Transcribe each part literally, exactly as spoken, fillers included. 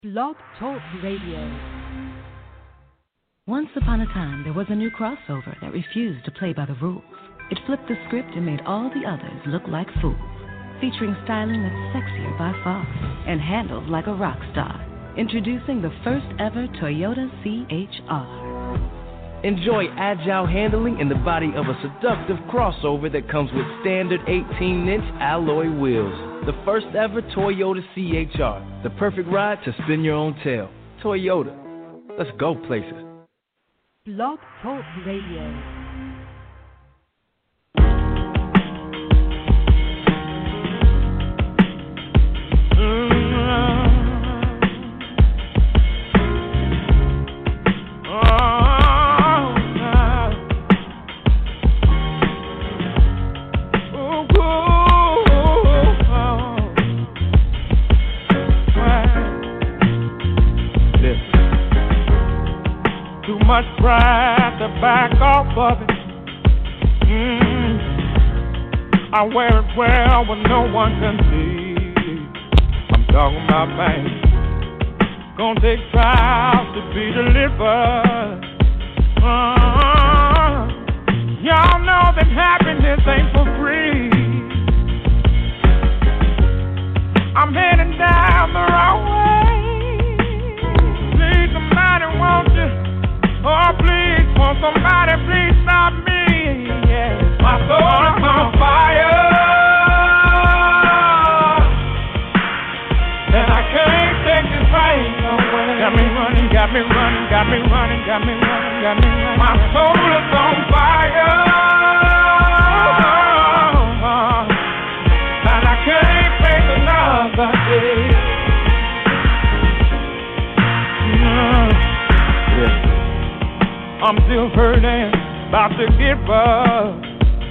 Blog Talk Radio. Once upon a time, there was a new crossover that refused to play by the rules. It flipped the script and made all the others look like fools. Featuring styling that's sexier by far and handled like a rock star. Introducing the first ever Toyota C H R. Enjoy agile handling in the body of a seductive crossover that comes with standard eighteen-inch alloy wheels. The first ever Toyota C H R. The perfect ride to spin your own tail. Toyota. Let's go places. Blog Talk Radio. Much pride to back off of it. Mm. I wear it well when no one can see. I'm talking about pain. Gonna take trials to be delivered. Uh, y'all know that happiness ain't for free. I'm heading down the wrong way. Please, somebody won't you? Oh, please, won't somebody please stop me? Yeah. My soul is on fire, and I can't take this pain away. Got me running, got me running, got me running, got me running, got me running. My soul is on fire, and I can't take another day. I'm still hurting, about to give up.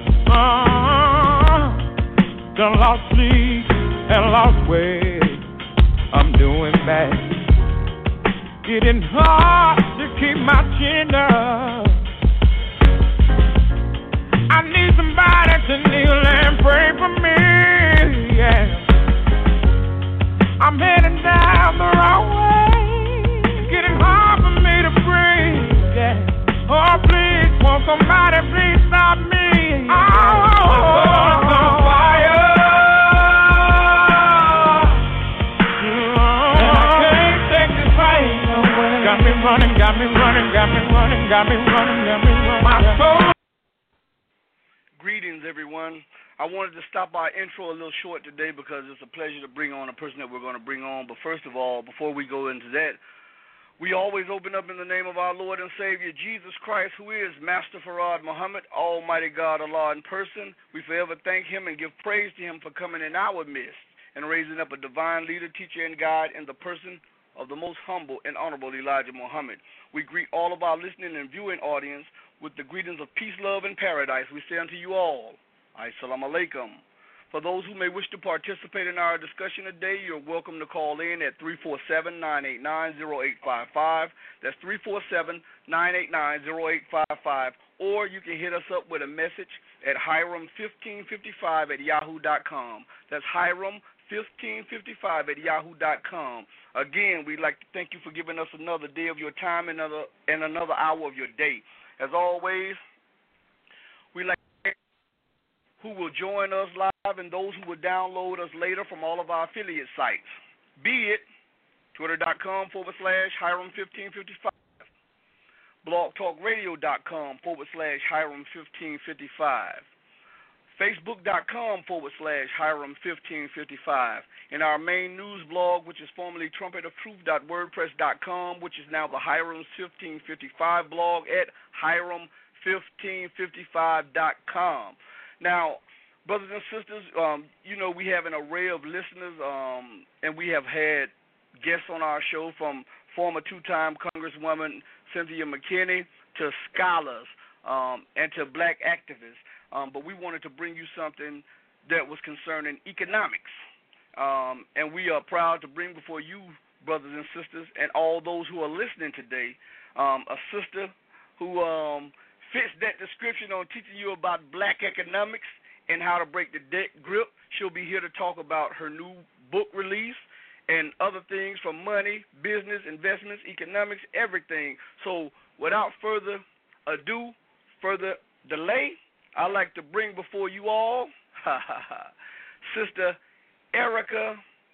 Uh, done lost sleep and lost weight. I'm doing bad. Getting hard to keep my chin up. I need somebody to kneel and pray for me. Yeah. I'm heading down the wrong way. It's getting hard for me to breathe. Yeah. Oh, please, won't somebody please stop me? Oh, oh, oh, on fire. Oh, and I can't take this pain away. Got me running, got me running, got me running, got me running, got me running. My soul. Greetings, everyone. I wanted to stop our intro a little short today because it's a pleasure to bring on a person that we're going to bring on. But first of all, before we go into that, we always open up in the name of our Lord and Savior, Jesus Christ, who is Master Farad Muhammad, Almighty God, Allah in person. We forever thank him and give praise to him for coming in our midst and raising up a divine leader, teacher, and guide in the person of the most humble and honorable Elijah Muhammad. We greet all of our listening and viewing audience with the greetings of peace, love, and paradise. We say unto you all, Assalamu alaikum. For those who may wish to participate in our discussion today, you're welcome to call in at three four seven, nine eight nine, zero eight five five. That's three four seven, nine eight nine, zero eight five five. Or you can hit us up with a message at Hiram fifteen fifty-five at yahoo dot com. That's Hiram fifteen fifty-five at yahoo dot com. Again, we'd like to thank you for giving us another day of your time and another, and another hour of your day. As always, we like who will join us live and those who will download us later from all of our affiliate sites, be it twitter.com forward slash Hiram1555, blogtalkradio.com forward slash Hiram1555, facebook.com forward slash Hiram1555, and our main news blog, which is formerly trumpet of truth dot wordpress dot com, which is now the Hiram fifteen fifty-five blog at Hiram fifteen fifty-five dot com. Now, brothers and sisters, um, you know, we have an array of listeners, um, and we have had guests on our show from former two-time Congresswoman Cynthia McKinney to scholars um, and to black activists. Um, but we wanted to bring you something that was concerning economics. Um, and we are proud to bring before you, brothers and sisters, and all those who are listening today, um, a sister who um, fits that description on teaching you about black economics and how to break the debt grip. She'll be here to talk about her new book release and other things from money, business, investments, economics, everything. So without further ado, further delay, I'd like to bring before you all Sister Erica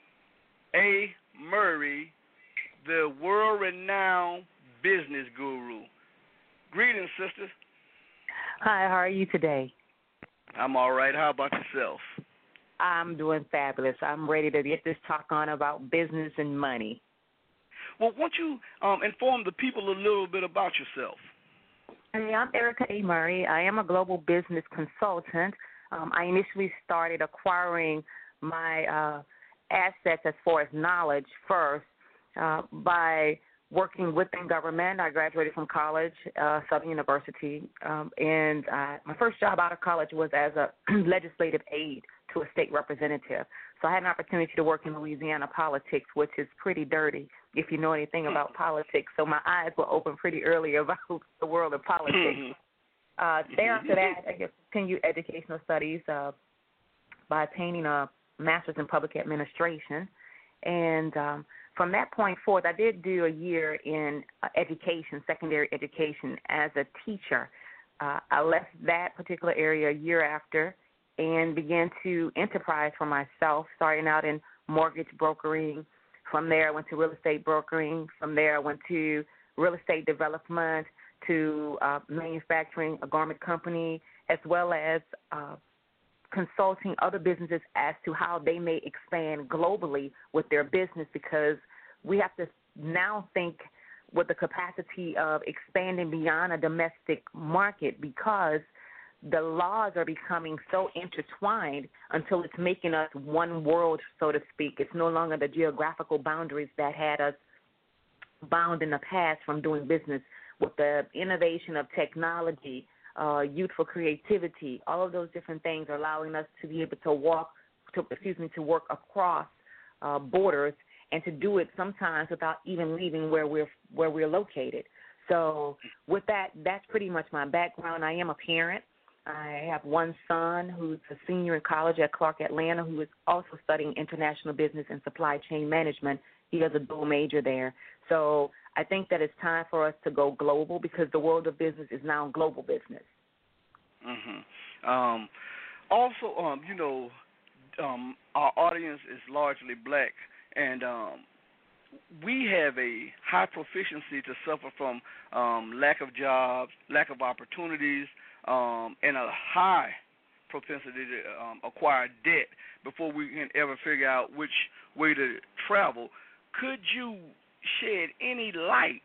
A. Murray, the world-renowned business guru. Greetings, sisters. Hi, how are you today? I'm all right. How about yourself? I'm doing fabulous. I'm ready to get this talk on about business and money. Well, won't you um, inform the people a little bit about yourself? Hey, I'm Erica A. Murray. I am a global business consultant. Um, I initially started acquiring my uh, assets as far as knowledge first uh, by working within government. I graduated from college, uh, Southern University, um, and uh, my first job out of college was as a legislative aide to a state representative. So I had an opportunity to work in Louisiana politics, which is pretty dirty if you know anything about politics. So my eyes were open pretty early about the world of politics. uh, thereafter that, I continued educational studies uh, by attaining a master's in public administration. And um, from that point forth, I did do a year in uh, education, secondary education, as a teacher. Uh, I left that particular area a year after and began to enterprise for myself, starting out in mortgage brokering. From there, I went to real estate brokering. From there, I went to real estate development, to uh, manufacturing a garment company, as well as uh, consulting other businesses as to how they may expand globally with their business, because we have to now think with the capacity of expanding beyond a domestic market, because the laws are becoming so intertwined until it's making us one world, so to speak. It's no longer the geographical boundaries that had us bound in the past from doing business. With the innovation of technology, uh, youthful creativity, all of those different things are allowing us to be able to walk, to, excuse me, to work across uh, borders, and to do it sometimes without even leaving where we're where we're located. So with that, that's pretty much my background. I am a parent. I have one son who's a senior in college at Clark Atlanta, who is also studying international business and supply chain management. He has a dual major there. So I think that it's time for us to go global, because the world of business is now global business. Mm-hmm. Um, also, um, you know, um, our audience is largely black, and um, we have a high proficiency to suffer from um, lack of jobs, lack of opportunities, um, and a high propensity to um, acquire debt before we can ever figure out which way to travel. Could you shed any light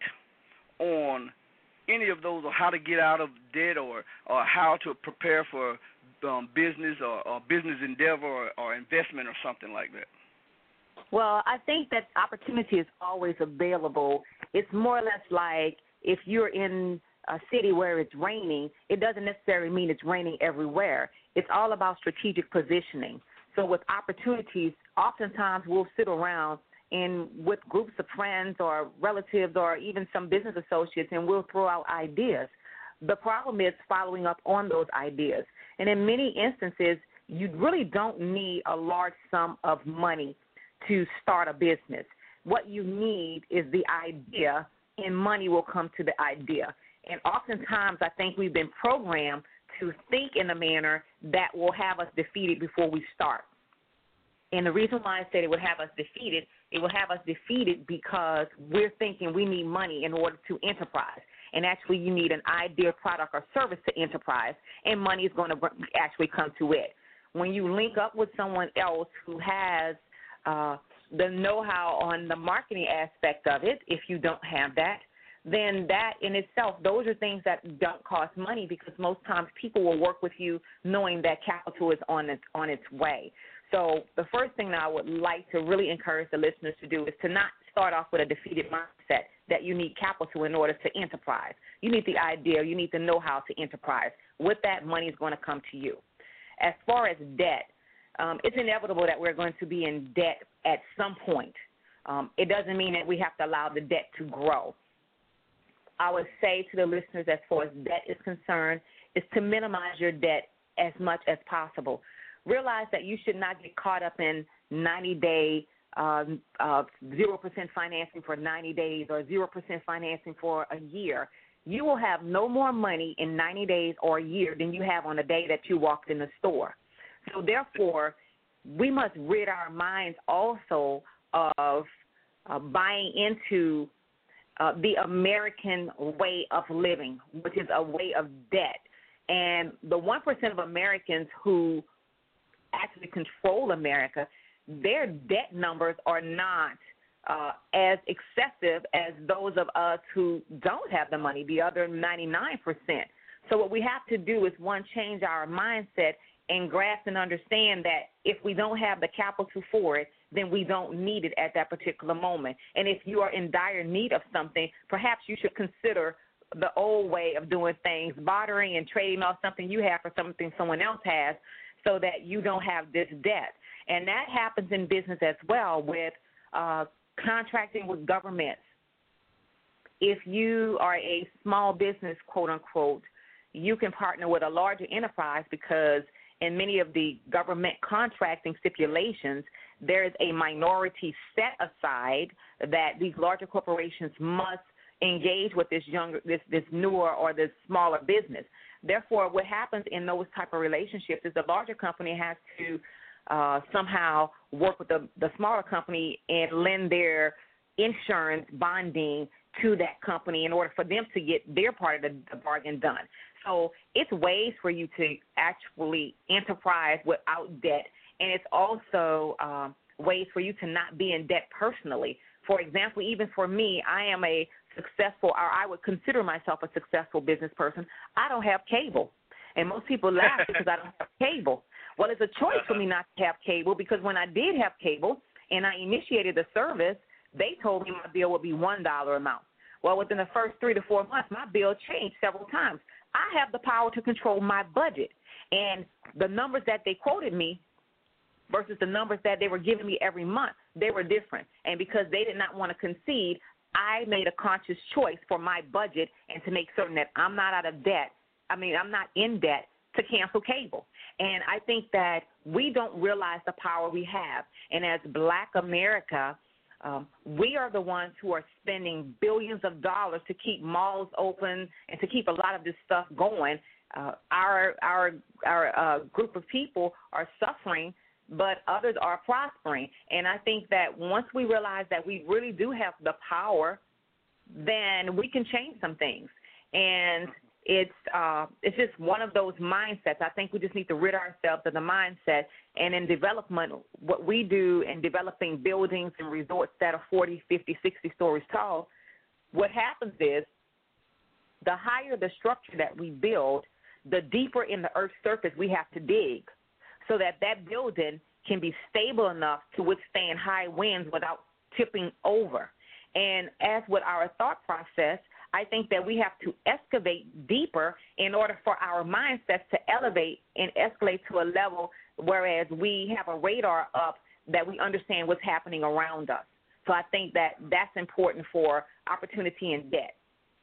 on any of those, or how to get out of debt, or, or how to prepare for um, business or, or business endeavor or, or investment or something like that? Well, I think that opportunity is always available. It's more or less like if you're in a city where it's raining, it doesn't necessarily mean it's raining everywhere. It's all about strategic positioning. So with opportunities, oftentimes we'll sit around and with groups of friends or relatives or even some business associates, and we'll throw out ideas. The problem is following up on those ideas. And in many instances, you really don't need a large sum of money to start a business. What you need is the idea, and money will come to the idea. And oftentimes I think we've been programmed to think in a manner that will have us defeated before we start. And the reason why I said it would have us defeated, it will have us defeated because we're thinking we need money in order to enterprise. And actually you need an idea, product, or service to enterprise, and money is going to actually come to it. When you link up with someone else who has uh, the know-how on the marketing aspect of it, if you don't have that, then that in itself, those are things that don't cost money, because most times people will work with you knowing that capital is on its, on its way. So the first thing that I would like to really encourage the listeners to do is to not start off with a defeated mindset that you need capital in order to enterprise. You need the idea. You need the know-how to enterprise. With that, money is going to come to you. As far as debt, um, it's inevitable that we're going to be in debt at some point. Um, it doesn't mean that we have to allow the debt to grow. I would say to the listeners, as far as debt is concerned, is to minimize your debt as much as possible. Realize that you should not get caught up in ninety-day uh, uh, zero percent financing for ninety days or zero percent financing for a year, you will have no more money in ninety days or a year than you have on the day that you walked in the store. So therefore, we must rid our minds also of uh, buying into uh, the American way of living, which is a way of debt. And the one percent of Americans who actually control America, their debt numbers are not uh, as excessive as those of us who don't have the money, the other ninety-nine percent. So what we have to do is, one, change our mindset and grasp and understand that if we don't have the capital for it, then we don't need it at that particular moment. And if you are in dire need of something, perhaps you should consider the old way of doing things, bartering and trading off something you have for something someone else has, so that you don't have this debt. And that happens in business as well with uh, contracting with governments. If you are a small business, quote unquote, you can partner with a larger enterprise, because in many of the government contracting stipulations, there is a minority set aside that these larger corporations must engage with this younger, this, this newer or this smaller business. Therefore, what happens in those type of relationships is the larger company has to uh, somehow work with the, the smaller company and lend their insurance bonding to that company in order for them to get their part of the, the bargain done. So it's ways for you to actually enterprise without debt, and it's also um, ways for you to not be in debt personally. For example, even for me, I am a successful, or I would consider myself a successful business person. I don't have cable, and most people laugh because I don't have cable. Well, it's a choice for me not to have cable, because when I did have cable and I initiated the service, they told me my bill would be one dollar a month. Well, within the first three to four months, my bill changed several times. I have the power to control my budget, and the numbers that they quoted me versus the numbers that they were giving me every month, they were different. And because they did not want to concede, I made a conscious choice for my budget and to make certain that I'm not out of debt. I mean, I'm not in debt to cancel cable. And I think that we don't realize the power we have. And as Black America, um, we are the ones who are spending billions of dollars to keep malls open and to keep a lot of this stuff going. Uh, our our our uh, group of people are suffering, but others are prospering. And I think that once we realize that we really do have the power, then we can change some things. And it's uh, it's just one of those mindsets. I think we just need to rid ourselves of the mindset. And in development, what we do in developing buildings and resorts that are forty, fifty, sixty stories tall, what happens is the higher the structure that we build, the deeper in the earth's surface we have to dig, so that that building can be stable enough to withstand high winds without tipping over. And as with our thought process, I think that we have to excavate deeper in order for our mindsets to elevate and escalate to a level whereas we have a radar up that we understand what's happening around us. So I think that that's important for opportunity and debt.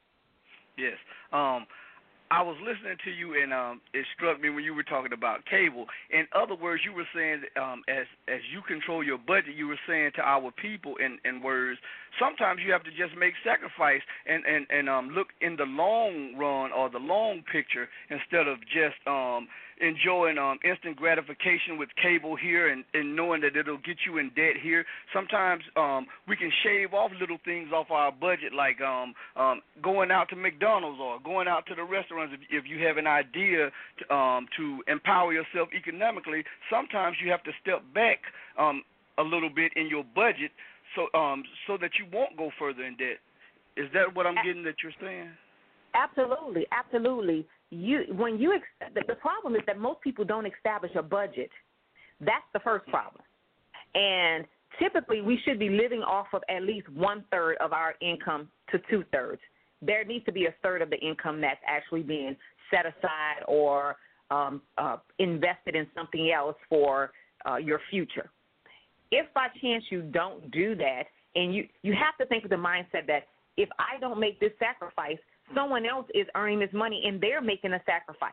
Yes. Um, I was listening to you, and um, it struck me when you were talking about cable. In other words, you were saying um, as as you control your budget, you were saying to our people in, in words, sometimes you have to just make sacrifice and, and, and um, look in the long run or the long picture instead of just um, enjoying um, instant gratification with cable here and, and knowing that it'll get you in debt here. Sometimes um, we can shave off little things off our budget, like um, um, going out to McDonald's or going out to the restaurants. If, if you have an idea to, um, to empower yourself economically, sometimes you have to step back um, a little bit in your budget so um, so that you won't go further in debt. Is that what I'm getting that you're saying? Absolutely, absolutely. You when you the, the problem is that most people don't establish a budget. That's the first problem. And typically we should be living off of at least one third of our income to two thirds. There needs to be a third of the income that's actually being set aside or um, uh, invested in something else for uh, your future. If by chance you don't do that, and you, you have to think with the mindset that if I don't make this sacrifice, someone else is earning this money and they're making a sacrifice.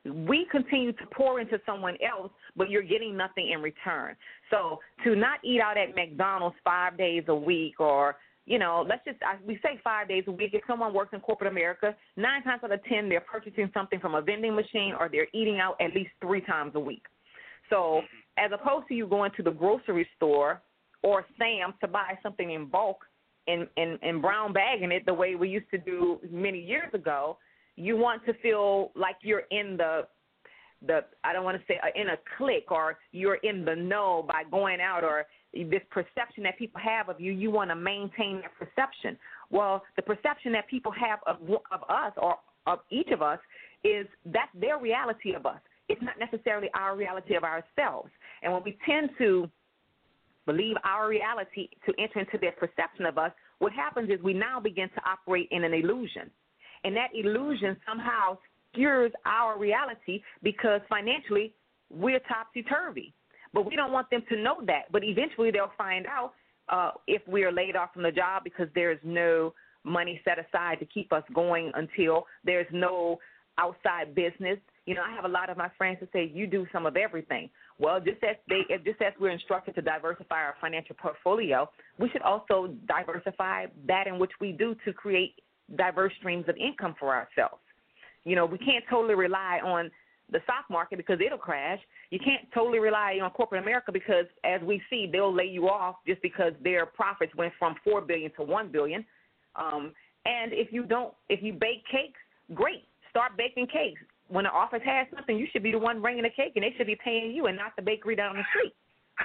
we continue to pour into someone else, but you're getting nothing in return. So to not eat out at McDonald's five days a week or, you know, let's just, we say five days a week. If someone works in corporate America, nine times out of ten, they're purchasing something from a vending machine or they're eating out at least three times a week. So as opposed to you going to the grocery store or Sam's to buy something in bulk and, and, and brown bagging it the way we used to do many years ago, you want to feel like you're in the, the I don't want to say uh, in a clique or you're in the know by going out or this perception that people have of you. You want to maintain that perception. Well, the perception that people have of, of us or of each of us is that's their reality of us. It's not necessarily our reality of ourselves. And when we tend to believe our reality to enter into their perception of us, what happens is we now begin to operate in an illusion. And that illusion somehow skews our reality because financially we're topsy-turvy. But we don't want them to know that. But eventually they'll find out uh, if we're laid off from the job because there's no money set aside to keep us going until there's no outside business. You know, I have a lot of my friends that say, you do some of everything. Well, just as, they, just as we're instructed to diversify our financial portfolio, we should also diversify that in which we do to create diverse streams of income for ourselves. You know, we can't totally rely on the stock market because it'll crash. You can't totally rely on corporate America because, as we see, they'll lay you off just because their profits went from four billion dollars to one billion dollars. Um, and if you don't, if you bake cakes, great. Start baking cakes. When the office has something, you should be the one bringing the cake, and they should be paying you and not the bakery down the street.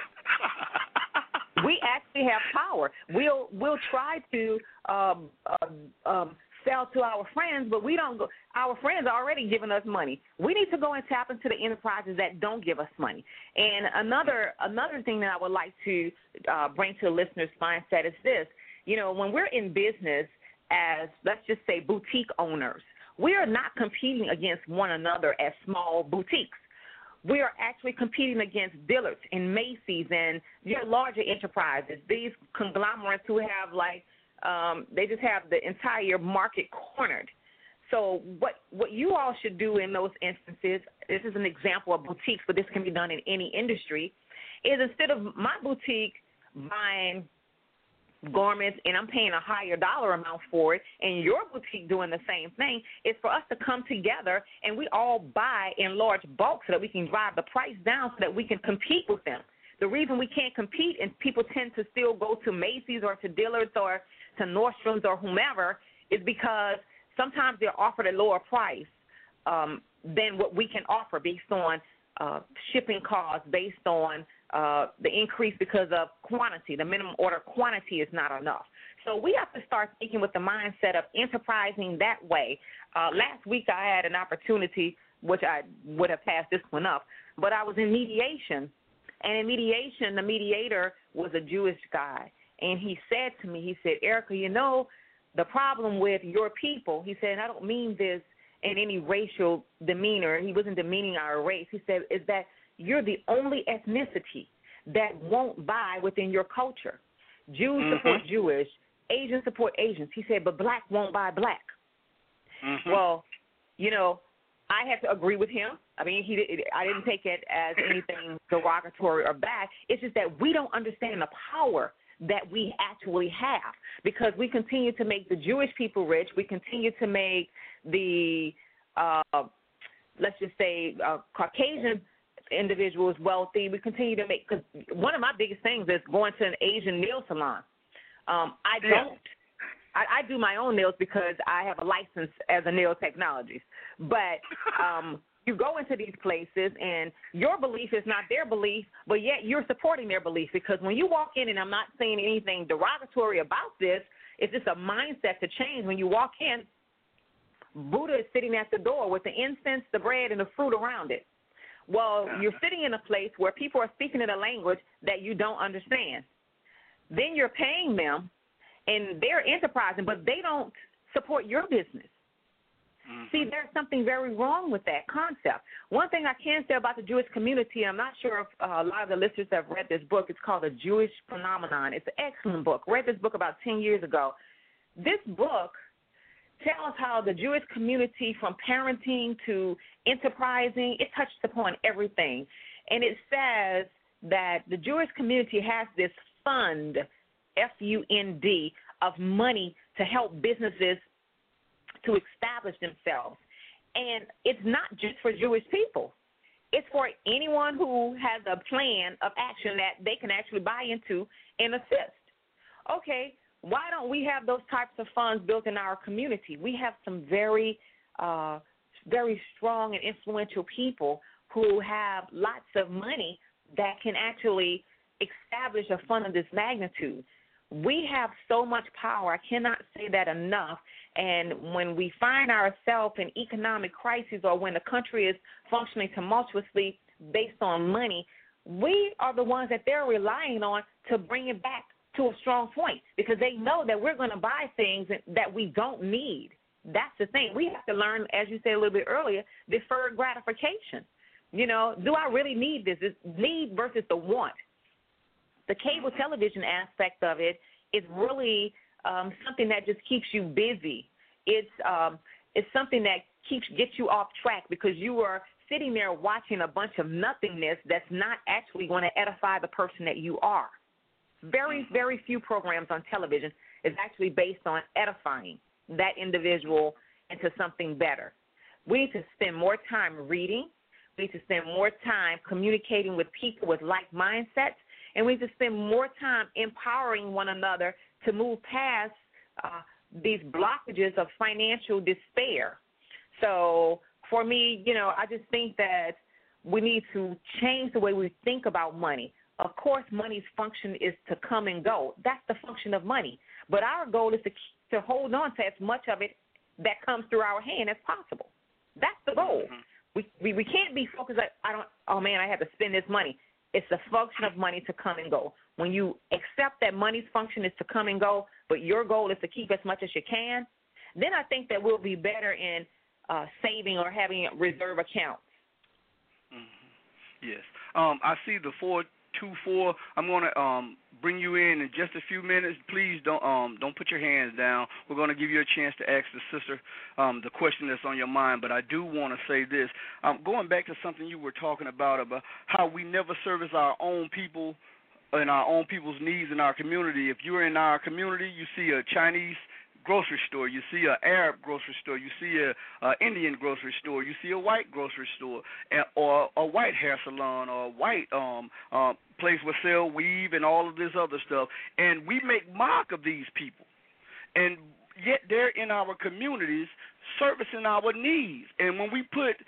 We actually have power. We'll we'll try to um, uh, um, sell to our friends, but we don't go. Our friends are already giving us money. We need to go and tap into the enterprises that don't give us money. And another another thing that I would like to uh, bring to the listeners' mindset is this. You know, when we're in business as, let's just say, boutique owners, we are not competing against one another as small boutiques. We are actually competing against Dillard's and Macy's and your larger enterprises, these conglomerates who have like, um, they just have the entire market cornered. So what what you all should do in those instances, this is an example of boutiques, but this can be done in any industry, is instead of my boutique buying garments and I'm paying a higher dollar amount for it and your boutique doing the same thing, is for us to come together and we all buy in large bulk so that we can drive the price down so that we can compete with them. The reason we can't compete and people tend to still go to Macy's or to Dillard's or to Nordstrom's or whomever is because sometimes they're offered a lower price um, than what we can offer based on uh, shipping costs, based on uh, the increase because of quantity. The minimum order quantity is not enough. So we have to start thinking with the mindset of enterprising that way. Uh, last week I had an opportunity, which I would have passed this one up, but I was in mediation. And in mediation, the mediator was a Jewish guy. And he said to me, he said, Erica, you know, the problem with your people, he said, and I don't mean this in any racial demeanor, he wasn't demeaning our race, he said, is that you're the only ethnicity that won't buy within your culture. Jews mm-hmm. support Jewish, Asians support Asians. He said, but black won't buy black. Mm-hmm. Well, you know, I have to agree with him. I mean, he I didn't take it as anything derogatory or bad. It's just that we don't understand the power that we actually have because we continue to make the Jewish people rich. We continue to make the, uh, let's just say, uh, Caucasian individuals wealthy. We continue to make, because one of my biggest things is going to an Asian nail salon. Um, I don't. I, I do my own nails because I have a license as a nail technologist. But um, you go into these places and your belief is not their belief, but yet you're supporting their belief because when you walk in, and I'm not saying anything derogatory about this, it's just a mindset to change. When you walk in, Buddha is sitting at the door with the incense, the bread, and the fruit around it. Well, you're sitting in a place where people are speaking in a language that you don't understand. Then you're paying them, and they're enterprising, but they don't support your business. Mm-hmm. See, there's something very wrong with that concept. One thing I can say about the Jewish community, I'm not sure if uh, a lot of the listeners have read this book. It's called The Jewish Phenomenon. It's an excellent book. I read this book about ten years ago. This book tells how the Jewish community, from parenting to enterprising, it touched upon everything. And it says that the Jewish community has this fund, F U N D, of money to help businesses to establish themselves. And it's not just for Jewish people. It's for anyone who has a plan of action that they can actually buy into and assist. Okay, why don't we have those types of funds built in our community? We have some very, uh, very strong and influential people who have lots of money that can actually establish a fund of this magnitude. We have so much power. I cannot say that enough. And when we find ourselves in economic crises or when the country is functioning tumultuously based on money, we are the ones that they're relying on to bring it back to a strong point, because they know that we're going to buy things that we don't need. That's the thing. We have to learn, as you said a little bit earlier, deferred gratification. You know, do I really need this? It's need versus the want. The cable television aspect of it is really um, something that just keeps you busy. It's um, it's something that keeps gets you off track because you are sitting there watching a bunch of nothingness that's not actually going to edify the person that you are. Very, very few programs on television is actually based on edifying that individual into something better. We need to spend more time reading. We need to spend more time communicating with people with like mindsets. And we need to spend more time empowering one another to move past uh, these blockages of financial despair. So for me, you know, I just think that we need to change the way we think about money. Of course, money's function is to come and go. That's the function of money. But our goal is to to hold on to as much of it that comes through our hand as possible. That's the goal. Mm-hmm. We, we we can't be focused like, I don't, oh, man, I have to spend this money. It's the function of money to come and go. When you accept that money's function is to come and go, but your goal is to keep as much as you can, then I think that we'll be better in uh, saving or having reserve accounts. Mm-hmm. Yes. Um, I see the four two four. I'm going to um, bring you in in just a few minutes. Please don't um, don't put your hands down. We're going to give you a chance to ask the sister um, the question that's on your mind. But I do want to say this. Um, going back to something you were talking about, about how we never service our own people and our own people's needs in our community. If you're in our community, you see a Chinese grocery store, you see an Arab grocery store, you see a, a Indian grocery store, you see a white grocery store, or a white hair salon, or a white um, uh, place where sell weave and all of this other stuff, and we make mock of these people, and yet they're in our communities servicing our needs. And when we put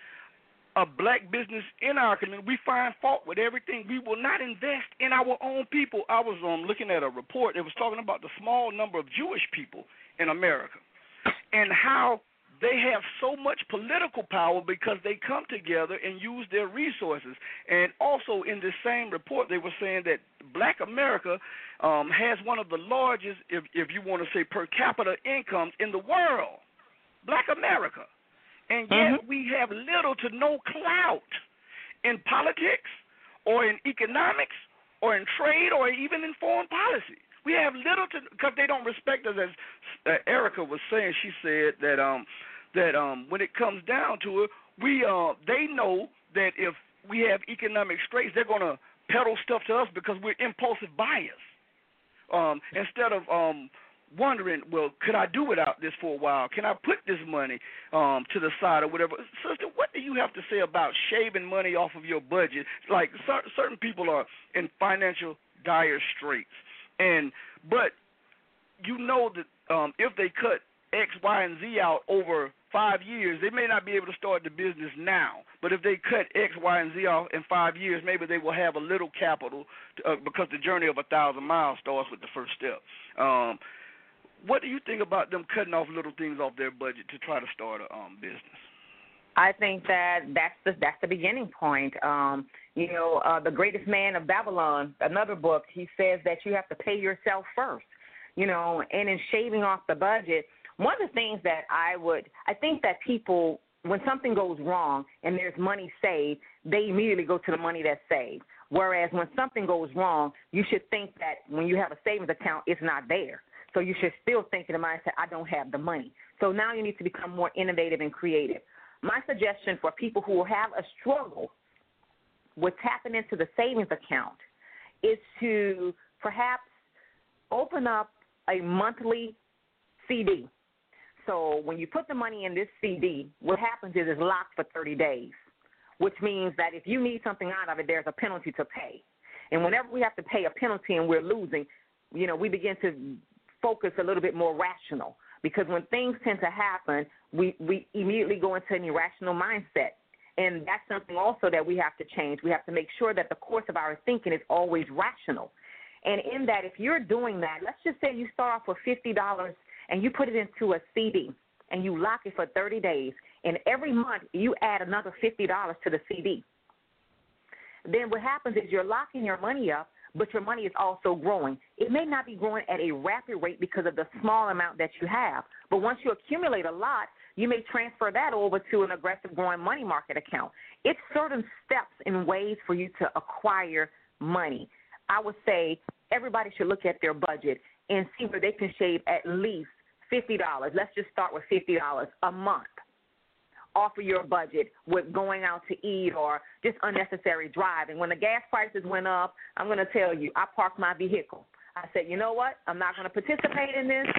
a black business in our community, we find fault with everything. We will not invest in our own people. I was um, looking at a report that was talking about the small number of Jewish people in America and how they have so much political power because they come together and use their resources. And also in this same report, they were saying that black America um, has one of the largest, if, if you want to say per capita incomes in the world, black America. And yet mm-hmm. we have little to no clout in politics or in economics or in trade or even in foreign policy. We have little to, because they don't respect us. As uh, Erica was saying, she said that um, that um, when it comes down to it, we uh, they know that if we have economic straits, they're going to peddle stuff to us because we're impulsive buyers. Um, instead of um, wondering, well, could I do without this for a while? Can I put this money um, to the side or whatever? Sister, what do you have to say about shaving money off of your budget? Like cer- certain people are in financial dire straits. And but you know that um, if they cut X, Y, and Z out over five years, they may not be able to start the business now. But if they cut X, Y, and Z off in five years, maybe they will have a little capital to, uh, because the journey of a thousand miles starts with the first step. Um, what do you think about them cutting off little things off their budget to try to start a um, business? I think that that's the, that's the beginning point. Um, you know, uh, The Greatest Man of Babylon, another book, he says that you have to pay yourself first, you know, and in shaving off the budget, one of the things that I would, I think that people, when something goes wrong and there's money saved, they immediately go to the money that's saved. Whereas when something goes wrong, you should think that when you have a savings account, it's not there. So you should still think in the mindset, I don't have the money. So now you need to become more innovative and creative. My suggestion for people who have a struggle with tapping into the savings account is to perhaps open up a monthly C D. So when you put the money in this C D, what happens is it's locked for thirty days, which means that if you need something out of it, there's a penalty to pay. And whenever we have to pay a penalty and we're losing, you know, we begin to focus a little bit more rational, because when things tend to happen, we, we immediately go into an irrational mindset. And that's something also that we have to change. We have to make sure that the course of our thinking is always rational. And in that, if you're doing that, let's just say you start off with fifty dollars and you put it into a C D and you lock it for thirty days, and every month you add another fifty dollars to the C D. Then what happens is you're locking your money up, but your money is also growing. It may not be growing at a rapid rate because of the small amount that you have, but once you accumulate a lot, you may transfer that over to an aggressive growing money market account. It's certain steps and ways for you to acquire money. I would say everybody should look at their budget and see where they can shave at least fifty dollars. Let's just start with fifty dollars a month off of your budget with going out to eat or just unnecessary driving. When the gas prices went up, I'm going to tell you, I parked my vehicle. I said, you know what? I'm not going to participate in this.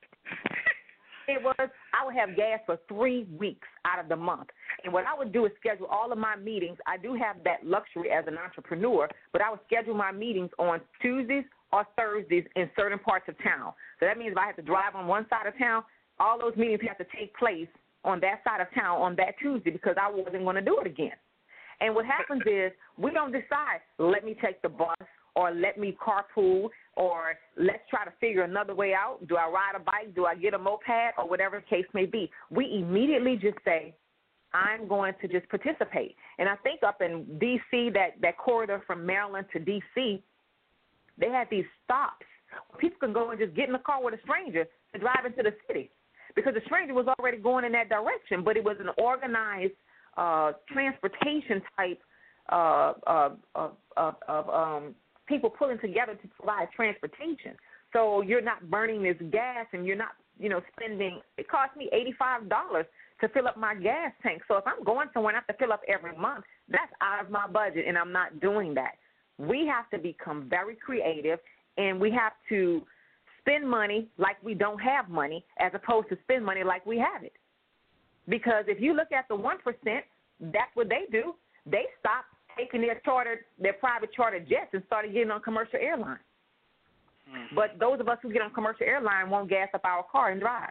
It was, I would have gas for three weeks out of the month. And what I would do is schedule all of my meetings. I do have that luxury as an entrepreneur, but I would schedule my meetings on Tuesdays or Thursdays in certain parts of town. So that means if I have to drive on one side of town, all those meetings have to take place on that side of town on that Tuesday, because I wasn't going to do it again. And what happens is we don't decide, let me take the bus or let me carpool or let's try to figure another way out. Do I ride a bike? Do I get a moped? Or whatever the case may be. We immediately just say, I'm going to just participate. And I think up in D C, that, that corridor from Maryland to D C, they had these stops where people can go and just get in the car with a stranger to drive into the city, because the stranger was already going in that direction, but it was an organized uh, transportation type uh, uh, of, of, of um, people pulling together to provide transportation. So you're not burning this gas, and you're not, you know, spending. It cost me eighty-five dollars to fill up my gas tank. So if I'm going somewhere and I have to fill up every month, that's out of my budget, and I'm not doing that. We have to become very creative, and we have to spend money like we don't have money, as opposed to spend money like we have it. Because if you look at the one percent, that's what they do. They stop taking their chartered, their private chartered jets and started getting on commercial airlines. Mm-hmm. But those of us who get on commercial airline won't gas up our car and drive.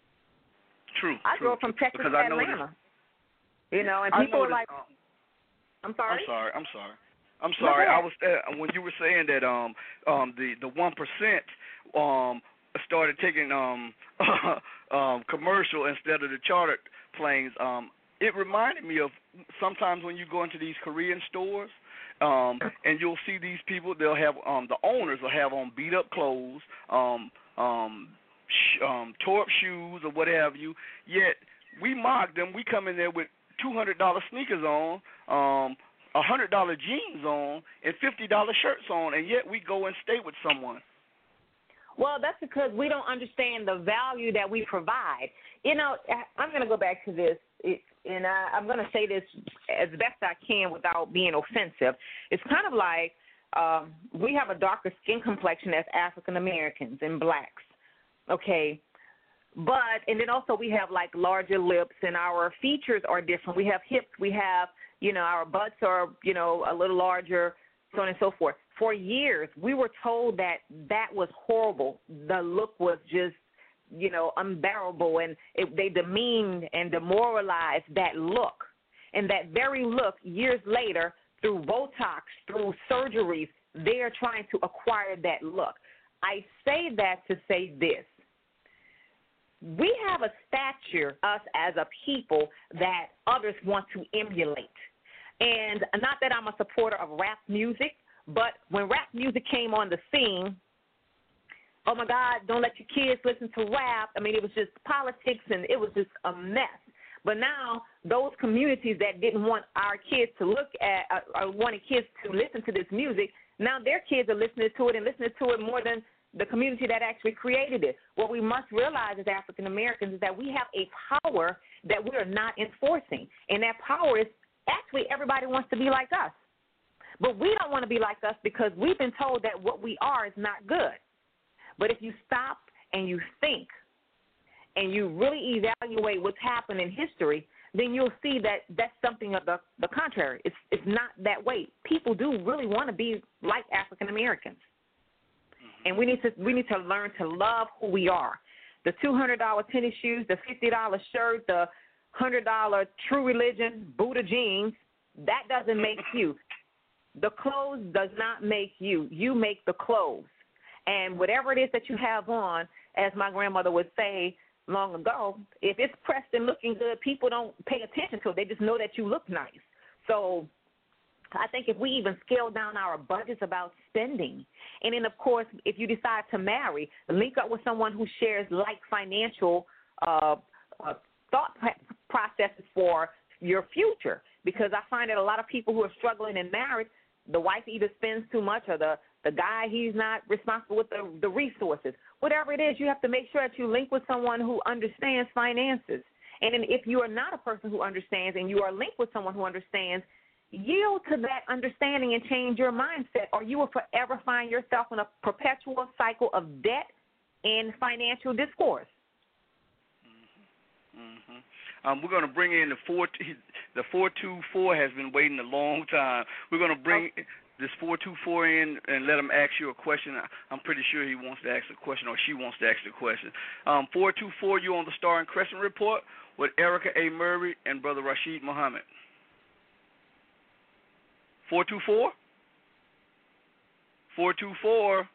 True. I true, drove from true, Texas to Atlanta. You know, and people are like, um, I'm sorry? I'm sorry, I'm sorry. I'm sorry. I was uh, when you were saying that um um the the one percent um started taking um um commercial instead of the chartered planes. Um, it reminded me of sometimes when you go into these Korean stores, um, and you'll see these people. They'll have um the owners will have on beat up clothes, um um sh- um tore up shoes or what have you. Yet we mock them. We come in there with two hundred dollar sneakers on. Um. one hundred dollar jeans on and fifty dollar shirts on, and yet we go and stay with someone. Well, that's because we don't understand the value that we provide. You know, I'm going to go back to this, and I, I'm going to say this as best I can without being offensive. It's kind of like um, we have a darker skin complexion as African Americans and blacks, okay? But, and then also we have like larger lips, and our features are different. We have hips, we have, you know, our butts are, you know, a little larger, so on and so forth. For years, we were told that that was horrible. The look was just, you know, unbearable, and it, they demeaned and demoralized that look. And that very look, years later, through Botox, through surgeries, they are trying to acquire that look. I say that to say this. We have a stature, us as a people, that others want to emulate. And not that I'm a supporter of rap music, but when rap music came on the scene, oh, my God, don't let your kids listen to rap. I mean, it was just politics, and it was just a mess. But now those communities that didn't want our kids to look at uh, or wanted kids to listen to this music, now their kids are listening to it and listening to it more than the community that actually created it. What we must realize as African Americans is that we have a power that we are not enforcing, and that power is actually everybody wants to be like us. But we don't want to be like us because we've been told that what we are is not good. But if you stop and you think and you really evaluate what's happened in history, then you'll see that that's something of the, the contrary. It's, it's not that way. People do really want to be like African Americans. And we need to we need to learn to love who we are. The two hundred dollars tennis shoes, the fifty dollars shirt, the one hundred dollars True Religion, Buddha jeans, that doesn't make you. The clothes does not make you. You make the clothes. And whatever it is that you have on, as my grandmother would say long ago, if it's pressed and looking good, people don't pay attention to it. They just know that you look nice. So I think if we even scale down our budgets about spending, and then, of course, if you decide to marry, link up with someone who shares like financial uh, uh, thought processes for your future, because I find that a lot of people who are struggling in marriage, the wife either spends too much or the, the guy, he's not responsible with the, the resources. Whatever it is, you have to make sure that you link with someone who understands finances. And then if you are not a person who understands and you are linked with someone who understands, yield to that understanding and change your mindset, or you will forever find yourself in a perpetual cycle of debt and financial discourse. Mm-hmm. Mm-hmm. Um, we're going to bring in the four. The four two four has been waiting a long time. We're going to bring okay. this four two four in and let him ask you a question. I'm pretty sure he wants to ask a question, or she wants to ask a question. Um, four two four, you on the Star and Crescent Report with Erica A. Murray and Brother Rashid Muhammad. four two four? four two four.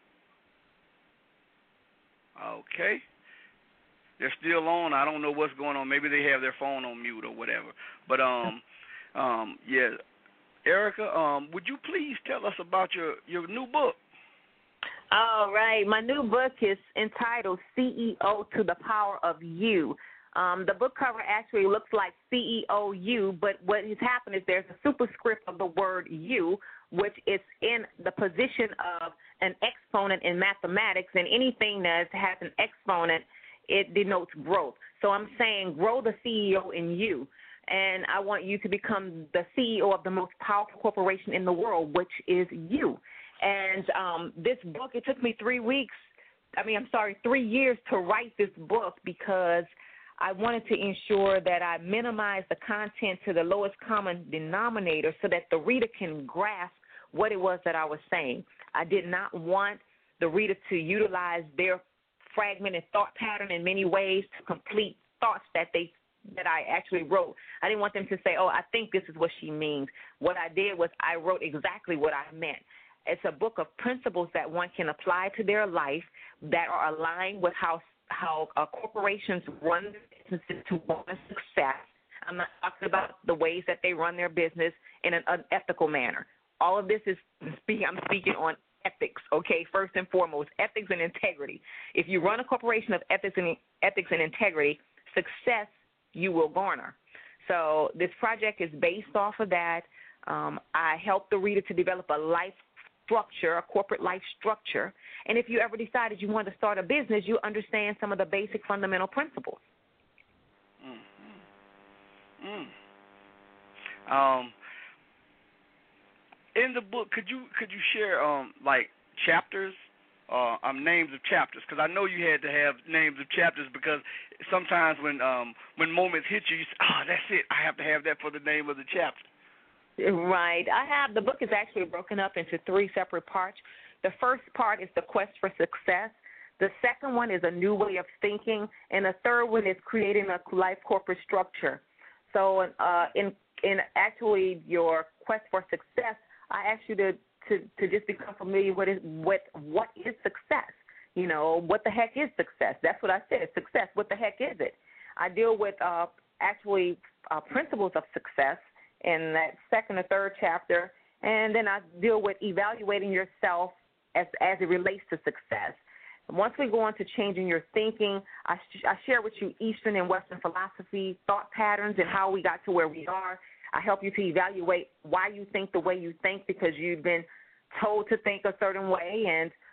Okay. They're still on. I don't know what's going on. Maybe they have their phone on mute or whatever. But, um, um, yeah. Erica, um, would you please tell us about your, your new book? All right. My new book is entitled C E O to the Power of You. Um, the book cover actually looks like C E O U, but what has happened is there's a superscript of the word you, which is in the position of an exponent in mathematics, and anything that has an exponent, it denotes growth. So I'm saying grow the C E O in you, and I want you to become the C E O of the most powerful corporation in the world, which is you. And um, this book, it took me three weeks, I mean, I'm sorry, three years to write this book because I wanted to ensure that I minimize the content to the lowest common denominator so that the reader can grasp what it was that I was saying. I did not want the reader to utilize their fragmented thought pattern in many ways to complete thoughts that they that I actually wrote. I didn't want them to say, oh, I think this is what she means. What I did was I wrote exactly what I meant. It's a book of principles that one can apply to their life that are aligned with how how uh, corporations run their businesses to want success. I'm not talking about the ways that they run their business in an unethical manner. All of this is speaking. I'm speaking on ethics, okay, first and foremost, ethics and integrity. If you run a corporation of ethics and ethics and integrity, success you will garner. So this project is based off of that. Um, I help the reader to develop a life structure, a corporate life structure. And if you ever decided you wanted to start a business, you understand some of the basic fundamental principles. Mm-hmm. Mm. Um, in the book, could you could you share um like chapters, uh, um names of chapters? Because I know you had to have names of chapters because sometimes when um when moments hit you, you say, oh, that's it. I have to have that for the name of the chapter. Right. I have, the book is actually broken up into three separate parts. The first part is the quest for success. The second one is a new way of thinking. And the third one is creating a life corporate structure. So uh, in in actually your quest for success, I asked you to, to, to just become familiar with, it, with what is success. You know, what the heck is success? That's what I said, success. What the heck is it? I deal with uh, actually uh, principles of success in that second or third chapter, and then I deal with evaluating yourself as as it relates to success. Once we go on to changing your thinking, I, sh- I share with you Eastern and Western philosophy, thought patterns, and how we got to where we are. I help you to evaluate why you think the way you think because you've been told to think a certain way, and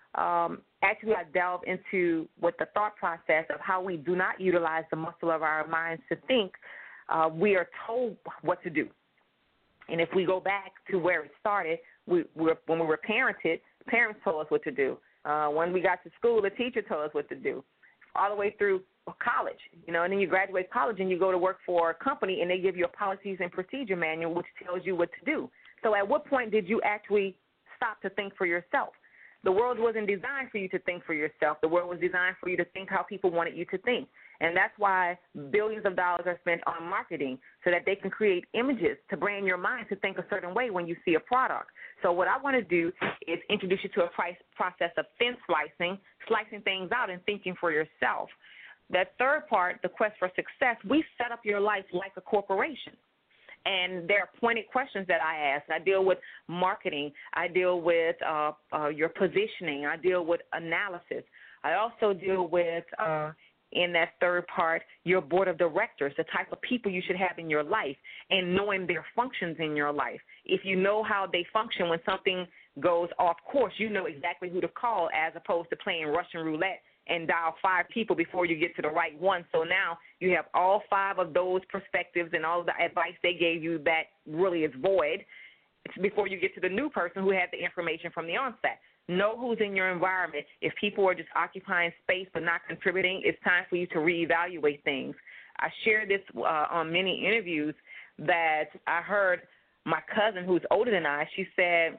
um, actually I delve into what the thought process of how we do not utilize the muscle of our minds to think. Uh, we are told what to do. And if we go back to where it started, we, we were, when we were parented, parents told us what to do. Uh, when we got to school, the teacher told us what to do, all the way through college, you know, and then you graduate college and you go to work for a company and they give you a policies and procedure manual which tells you what to do. So at what point did you actually stop to think for yourself? The world wasn't designed for you to think for yourself. The world was designed for you to think how people wanted you to think. And that's why billions of dollars are spent on marketing so that they can create images to brand your mind to think a certain way when you see a product. So what I want to do is introduce you to a price process of thin slicing, slicing things out and thinking for yourself. That third part, the quest for success, we set up your life like a corporation. And there are pointed questions that I ask. I deal with marketing. I deal with uh, uh, your positioning. I deal with analysis. I also deal with, uh, in that third part, your board of directors, the type of people you should have in your life, and knowing their functions in your life. If you know how they function when something goes off course, you know exactly who to call as opposed to playing Russian roulette and dial five people before you get to the right one. So now you have all five of those perspectives and all of the advice they gave you that really is void before you get to the new person who had the information from the onset. Know who's in your environment. If people are just occupying space but not contributing, it's time for you to reevaluate things. I shared this uh, on many interviews that I heard my cousin who's older than I, she said,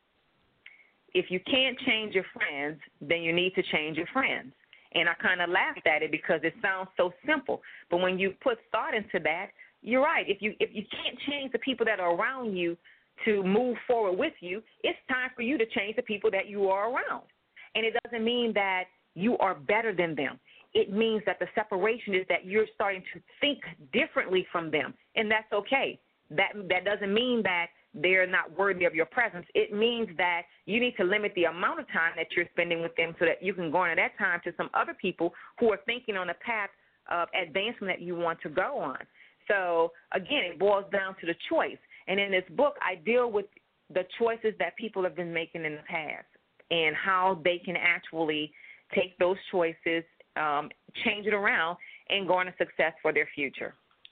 if you can't change your friends, then you need to change your friends. And I kind of laughed at it because it sounds so simple. But when you put thought into that, you're right. If you if you can't change the people that are around you to move forward with you, it's time for you to change the people that you are around. And it doesn't mean that you are better than them. It means that the separation is that you're starting to think differently from them, and that's okay. That that doesn't mean that they're not worthy of your presence. It means that you need to limit the amount of time that you're spending with them so that you can garner that time to some other people who are thinking on the path of advancement that you want to go on. So, again, it boils down to the choice. And in this book, I deal with the choices that people have been making in the past and how they can actually take those choices, um, change it around, and garner success for their future.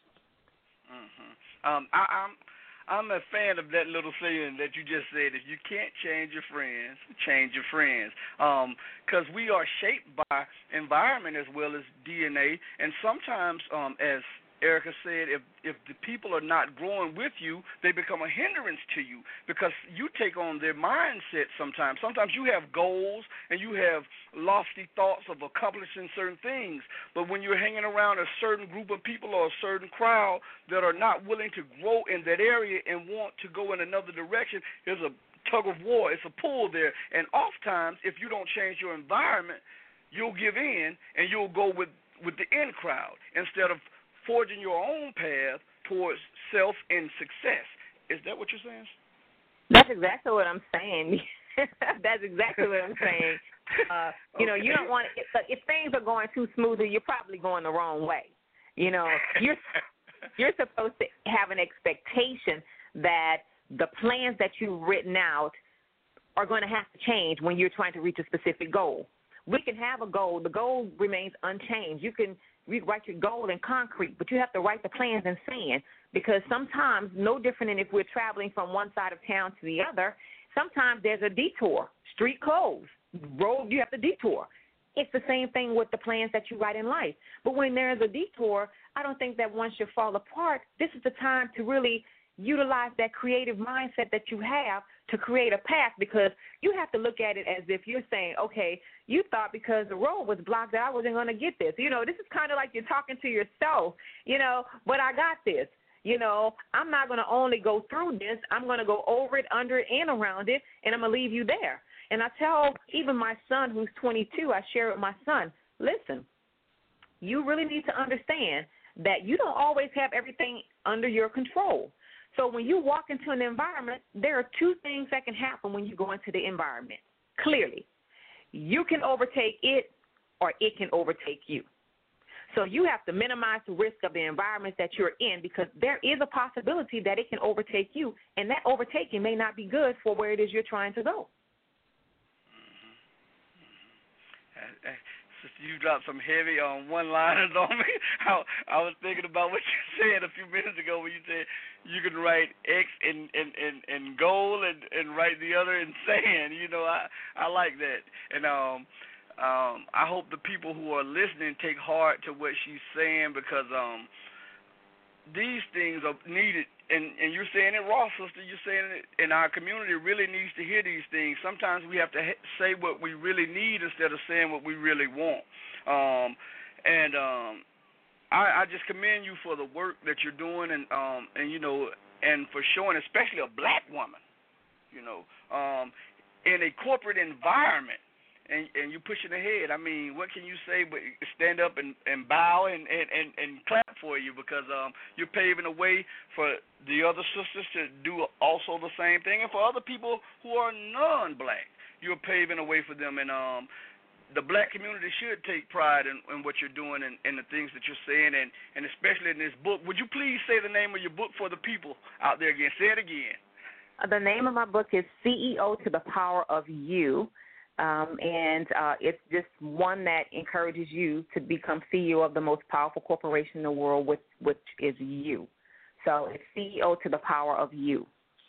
Mm-hmm. Um, I, I'm I'm a fan of that little saying that you just said, if you can't change your friends, change your friends. Because um, we are shaped by environment as well as D N A, and sometimes, um, as Erica said, if if the people are not growing with you, they become a hindrance to you because you take on their mindset sometimes. Sometimes you have goals and you have lofty thoughts of accomplishing certain things, but when you're hanging around a certain group of people or a certain crowd that are not willing to grow in that area and want to go in another direction, there's a tug of war. It's a pull there. And oftentimes, if you don't change your environment, you'll give in and you'll go with, with the in crowd instead of forging your own path towards self and success. Is that what you're saying? That's exactly what I'm saying. That's exactly what I'm saying. Uh, you know, okay. You don't want if, if things are going too smoothly, you're probably going the wrong way. You know, you're you're supposed to have an expectation that the plans that you've written out are going to have to change when you're trying to reach a specific goal. We can have a goal. The goal remains unchanged. You can rewrite your goal in concrete, but you have to write the plans in sand because sometimes, no different than if we're traveling from one side of town to the other, sometimes there's a detour, street closed, road, you have to detour. It's the same thing with the plans that you write in life. But when there's a detour, I don't think that one should fall apart. This is the time to really utilize that creative mindset that you have to create a path because you have to look at it as if you're saying, okay, you thought because the road was blocked that I wasn't going to get this. You know, this is kind of like you're talking to yourself, you know, but I got this. You know, I'm not going to only go through this. I'm going to go over it, under it, and around it, and I'm going to leave you there. And I tell even my son who's twenty-two, I share with my son, listen, you really need to understand that you don't always have everything under your control. So when you walk into an environment, there are two things that can happen when you go into the environment. Clearly, you can overtake it or it can overtake you. So you have to minimize the risk of the environment that you're in because there is a possibility that it can overtake you, and that overtaking may not be good for where it is you're trying to go. Sister, you dropped some heavy um, one-liners on me. I, I was thinking about what you said a few minutes ago when you said you can write X in in, in, in gold and, and write the other in sand. You know, I, I like that. And um, um, I hope the people who are listening take heart to what she's saying, because um, these things are needed. And, and you're saying it raw, sister. You're saying it, and our community really needs to hear these things. Sometimes we have to ha- say what we really need instead of saying what we really want. Um, and um, I, I just commend you for the work that you're doing, and um, and you know, and for showing, especially a black woman, you know, um, in a corporate environment. And, and you're pushing ahead. I mean, what can you say but stand up and, and bow and, and, and, and clap for you, because um, you're paving a way for the other sisters to do also the same thing. And for other people who are non-black, you're paving a way for them. And um, the black community should take pride in, in what you're doing and, and the things that you're saying, and, and especially in this book. Would you please say the name of your book for the people out there again? Say it again. The name of my book is C E O to the Power of You. Um, and uh, it's just one that encourages you to become C E O of the most powerful corporation in the world, which, which is you. So it's C E O to the Power of You.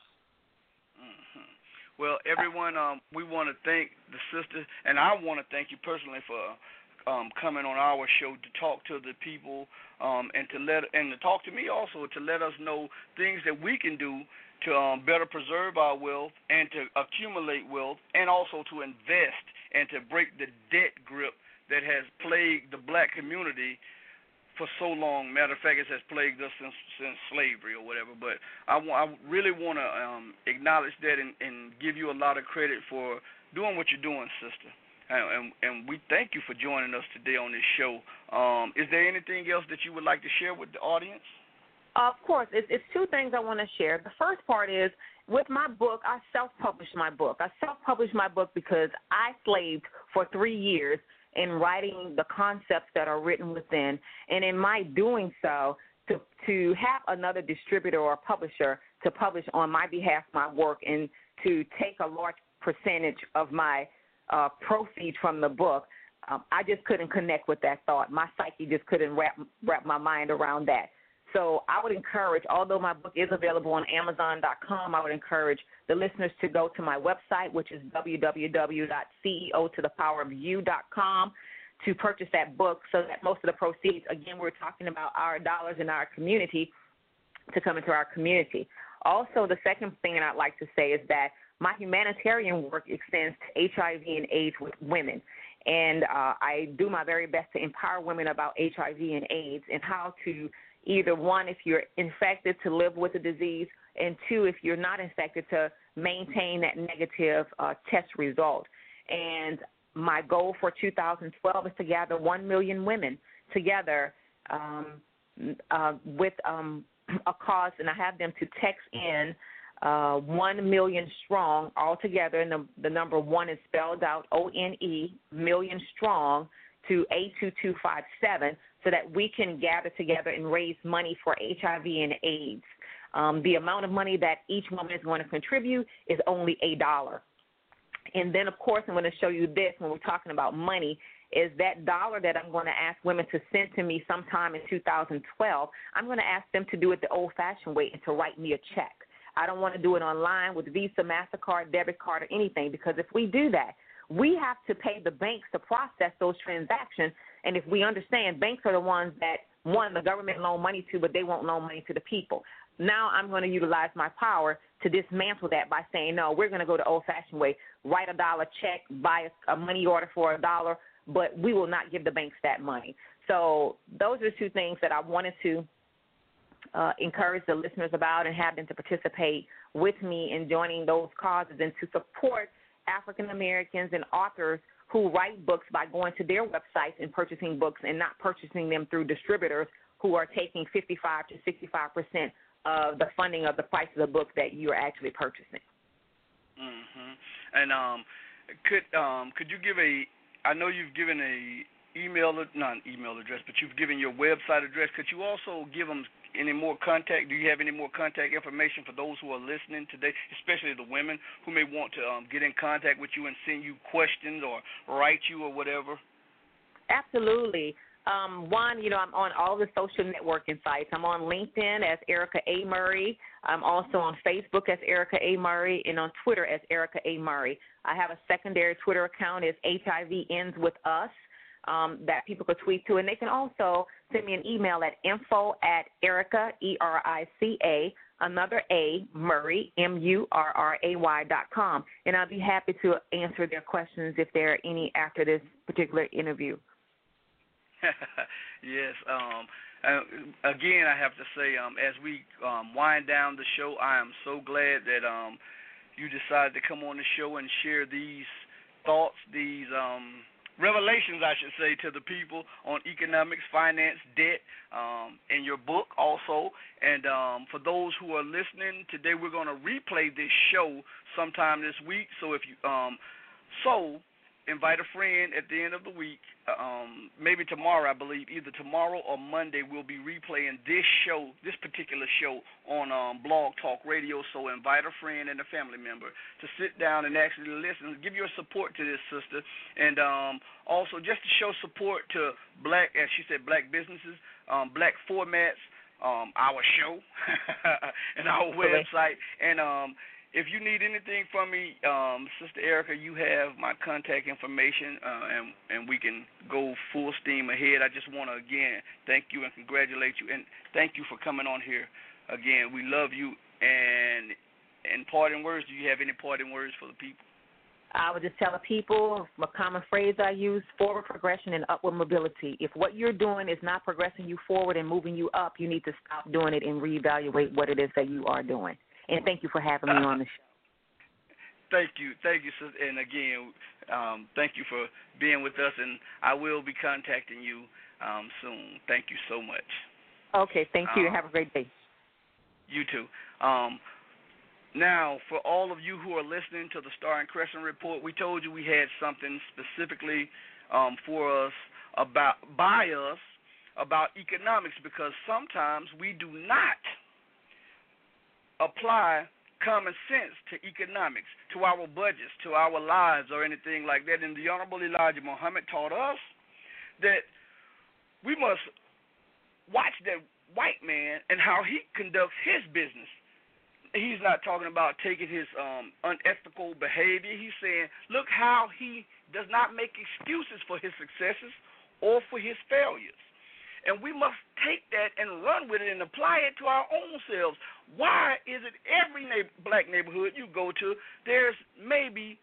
Mm-hmm. Well, everyone, um, we want to thank the sister, and I want to thank you personally for um, coming on our show to talk to the people um, and to let and to talk to me also, to let us know things that we can do to um, better preserve our wealth and to accumulate wealth, and also to invest and to break the debt grip that has plagued the black community for so long. Matter of fact, it has plagued us since, since slavery or whatever. But I, I really want to um, acknowledge that and, and give you a lot of credit for doing what you're doing, sister. And, and, and we thank you for joining us today on this show. Um, is there anything else that you would like to share with the audience? Of course. It's, it's two things I want to share. The first part is, with my book, I self-published my book. I self-published my book because I slaved for three years in writing the concepts that are written within. And in my doing so, to, to have another distributor or publisher to publish on my behalf my work and to take a large percentage of my uh, proceeds from the book, um, I just couldn't connect with that thought. My psyche just couldn't wrap, wrap my mind around that. So I would encourage, although my book is available on Amazon dot com, I would encourage the listeners to go to my website, which is w w w dot c e o to the power of you dot com, to purchase that book, so that most of the proceeds, again, we're talking about our dollars in our community, to come into our community. Also, the second thing that I'd like to say is that my humanitarian work extends to H I V and AIDS with women. And uh, I do my very best to empower women about H I V and AIDS and how to either, one, if you're infected, to live with the disease, and two, if you're not infected, to maintain that negative uh, test result. And my goal for two thousand twelve is to gather one million women together um, uh, with um, a cause, and I have them to text in uh, one million strong altogether, and the, the number one is spelled out O N E, million strong, to eight two two five seven, so that we can gather together and raise money for H I V and AIDS. Um, the amount of money that each woman is going to contribute is only a dollar. And then, of course, I'm going to show you this when we're talking about money, is that dollar that I'm going to ask women to send to me sometime in two thousand twelve, I'm going to ask them to do it the old-fashioned way and to write me a check. I don't want to do it online with Visa, MasterCard, debit card, or anything, because if we do that, we have to pay the banks to process those transactions. And if we understand, banks are the ones that, one, the government loan money to, but they won't loan money to the people. Now I'm going to utilize my power to dismantle that by saying, no, we're going to go the old-fashioned way, write a dollar check, buy a, a money order for a dollar, but we will not give the banks that money. So those are two things that I wanted to uh, encourage the listeners about and have them to participate with me in joining those causes and to support African Americans and authors who write books by going to their websites and purchasing books and not purchasing them through distributors who are taking fifty-five to sixty-five percent of the funding of the price of the book that you are actually purchasing. Mm-hmm. And um, could um, could you give a? I know you've given a email, not an email address, but you've given your website address. Could you also give them any more contact? Do you have any more contact information for those who are listening today, especially the women who may want to um, get in contact with you and send you questions or write you or whatever? Absolutely. Um, one, you know, I'm on all the social networking sites. I'm on LinkedIn as Erica A. Murray. I'm also on Facebook as Erica A. Murray and on Twitter as Erica A. Murray. I have a secondary Twitter account is H I V Ends With Us um, that people could tweet to. And they can also send me an email at info at Erica, E R I C A, another A, Murray, M U R R A Y dot com. And I'll be happy to answer their questions if there are any after this particular interview. Yes. Um, uh, again, I have to say, um, as we um, wind down the show, I am so glad that um, you decided to come on the show and share these thoughts, these um, revelations, I should say, to the people on economics, finance, debt, um, in your book also. And um, for those who are listening, today we're going to replay this show sometime this week. So if you um, so. invite a friend at the end of the week, um, maybe tomorrow, I believe, either tomorrow or Monday, we'll be replaying this show, this particular show on um, Blog Talk Radio. So invite a friend and a family member to sit down and actually listen, give your support to this sister, and um, also just to show support to black, as she said, black businesses, um, black formats, um, our show, and our website, and um, if you need anything from me, um, Sister Erica, you have my contact information, uh, and, and we can go full steam ahead. I just want to, again, thank you and congratulate you, and thank you for coming on here. Again, we love you, and in parting words, do you have any parting words for the people? I would just tell the people, a common phrase I use, forward progression and upward mobility. If what you're doing is not progressing you forward and moving you up, you need to stop doing it and reevaluate what it is that you are doing. And thank you for having me on the show. Thank you. Thank you, sister. And again, um, thank you for being with us, and I will be contacting you um, soon. Thank you so much. Okay, thank you. Um, Have a great day. You too. Um, now, for all of you who are listening to the Star and Crescent Report, we told you we had something specifically um, for us, about by us, about economics, because sometimes we do not apply common sense to economics, to our budgets, to our lives, or anything like that. And the Honorable Elijah Muhammad taught us that we must watch that white man and how he conducts his business. He's not talking about taking his um, unethical behavior. He's saying, look how he does not make excuses for his successes or for his failures. And we must take that and run with it and apply it to our own selves. Why is it every na- black neighborhood you go to, there's maybe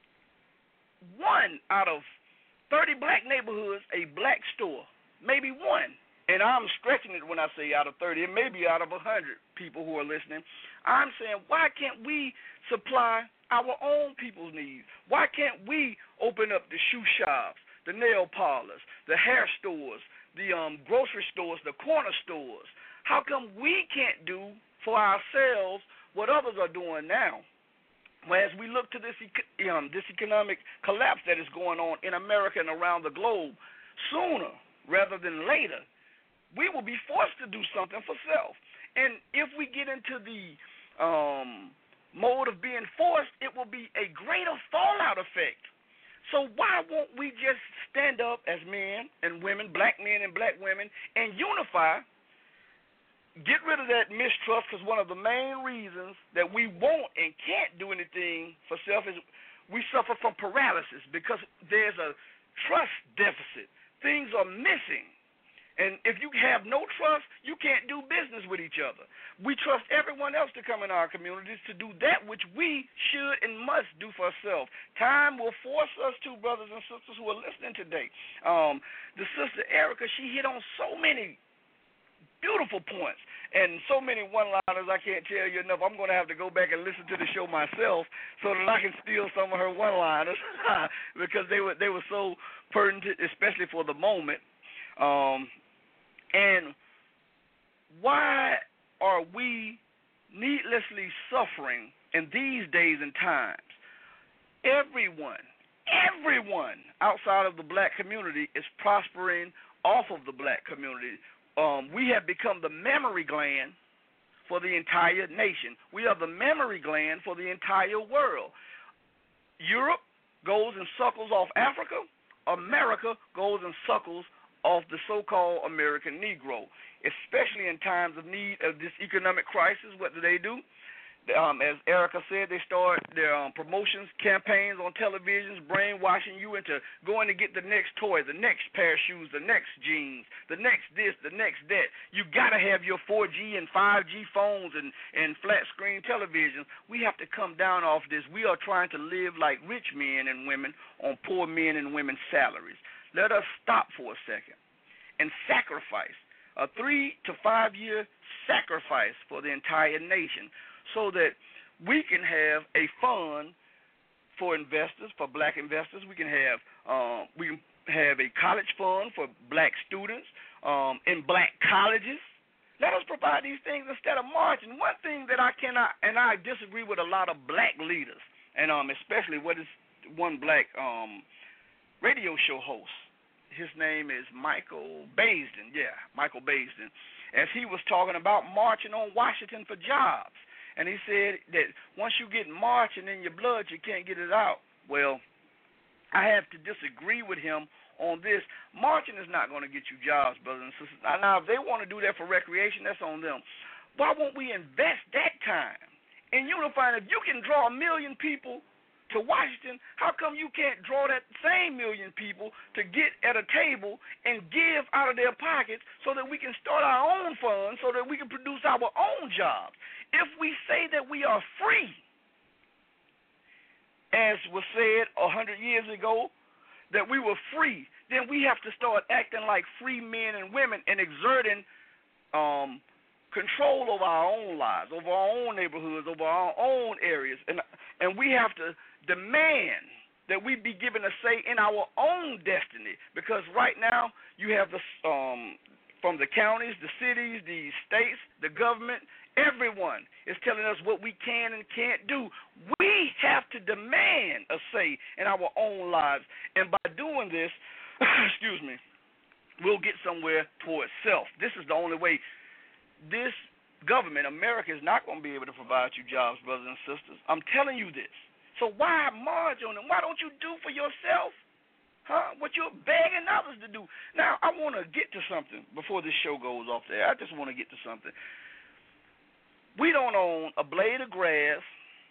one out of thirty black neighborhoods, a black store, maybe one. And I'm stretching it when I say out of thirty. It may be out of one hundred people who are listening. I'm saying, why can't we supply our own people's needs? Why can't we open up the shoe shops, the nail parlors, the hair stores, the um, grocery stores, the corner stores? How come we can't do for ourselves what others are doing now? Well, as we look to this um, this economic collapse that is going on in America and around the globe, sooner rather than later, we will be forced to do something for self. And if we get into the um, mode of being forced, it will be a greater fallout effect. So why won't we just stand up as men and women, black men and black women, and unify, get rid of that mistrust, because one of the main reasons that we won't and can't do anything for self is we suffer from paralysis because there's a trust deficit. Things are missing. And if you have no trust, you can't do business with each other. We trust everyone else to come in our communities to do that which we should and must do for ourselves. Time will force us to, brothers and sisters who are listening today. Um, the sister Erica, she hit on so many beautiful points and so many one-liners, I can't tell you enough. I'm going to have to go back and listen to the show myself so that I can steal some of her one-liners because they were, they were so pertinent, especially for the moment. Um, and why are we needlessly suffering in these days and times? Everyone, everyone outside of the black community is prospering off of the black community. Um, we have become the memory gland for the entire nation. We are the memory gland for the entire world. Europe goes and suckles off Africa. America goes and suckles off the so-called American Negro, especially in times of need of this economic crisis. What do they do? Um, as Erica said, they start their um, promotions, campaigns on televisions, brainwashing you into going to get the next toy, the next pair of shoes, the next jeans, the next this, the next that. You got to have your four G and five G phones and, and flat-screen televisions. We have to come down off this. We are trying to live like rich men and women on poor men and women's salaries. Let us stop for a second and sacrifice, a three to five-year sacrifice for the entire nation, so that we can have a fund for investors, for black investors. We can have um, we can have a college fund for black students um, in black colleges. Let us provide these things instead of marching. One thing that I cannot, and I disagree with a lot of black leaders, and um, especially what is one black um, radio show host. His name is Michael Baisden. Yeah, Michael Baisden. As he was talking about marching on Washington for jobs. And he said that once you get marching in your blood, you can't get it out. Well, I have to disagree with him on this. Marching is not going to get you jobs, brothers and sisters. Now, if they want to do that for recreation, that's on them. Why won't we invest that time in unifying? If you can draw a million people to Washington, how come you can't draw that same million people to get at a table and give out of their pockets so that we can start our own funds, so that we can produce our own jobs? If we say that we are free, as was said a hundred years ago, that we were free, then we have to start acting like free men and women and exerting um, control over our own lives, over our own neighborhoods, over our own areas. And, and we have to demand that we be given a say in our own destiny, because right now you have the um, from the counties, the cities, the states, the government, everyone is telling us what we can and can't do. We have to demand a say in our own lives. And by doing this, excuse me, we'll get somewhere towards self. This is the only way. This government, America, is not going to be able to provide you jobs, brothers and sisters. I'm telling you this. So why march on them? Why don't you do for yourself? Huh? What you're begging others to do. Now, I want to get to something before this show goes off there. I just want to get to something. We don't own a blade of grass,